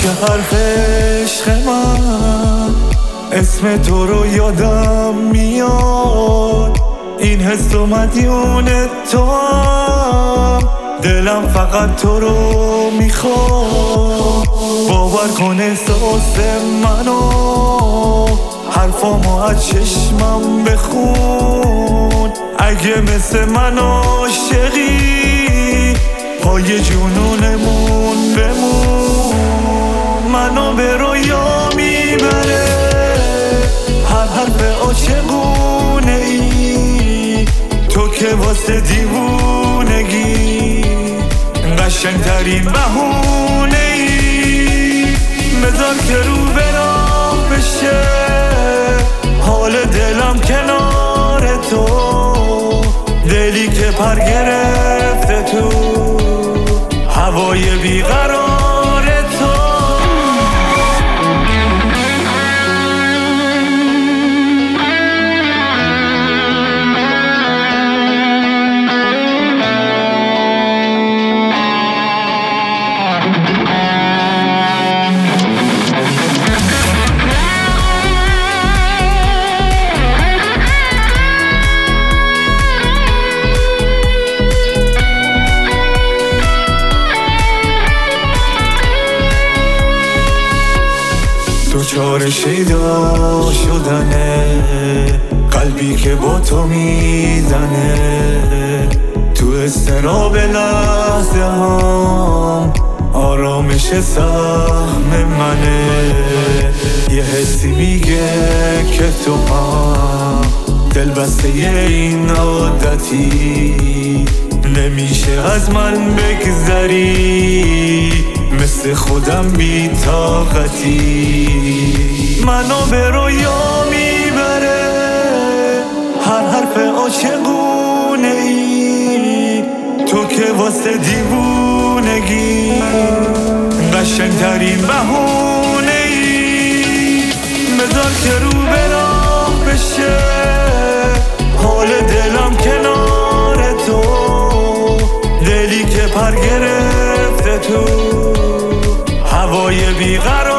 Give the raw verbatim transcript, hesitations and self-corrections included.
که حرف عشق من اسم تو رو یادم میاد، این حس و مدیون تو هم، دلم فقط تو رو میخواد. باور کن احساس منو، حرفامو از چشمم بخون. اگه مثل من عاشقی پای جنونمون بمون. منو به رویا میبره هر حرف عاشقونه ای، تو که واسه دیوونگی قشنگترین بهونه ای. بذار که رو به راه بشه حال دلم کنار تو، دلی که پر گرفته تو هوای بیقرار تو. دوچار شیدا شدنه قلبی که با تو میزنه، تو استراب لحظه هم آرامش سهم منه. یه حسی میگه که تو هم دل بسته این عادتی، نمیشه از من بگذری مثل خودم بی طاقتی. منو به رویا میبره هر حرف عاشقونه ای، تو که واسه دیوونگی قشنگترین بهونه ای. بذار که رو به راه بشه حال دلم کنار تو، دلی که پر گرفته تو هوای بیقرار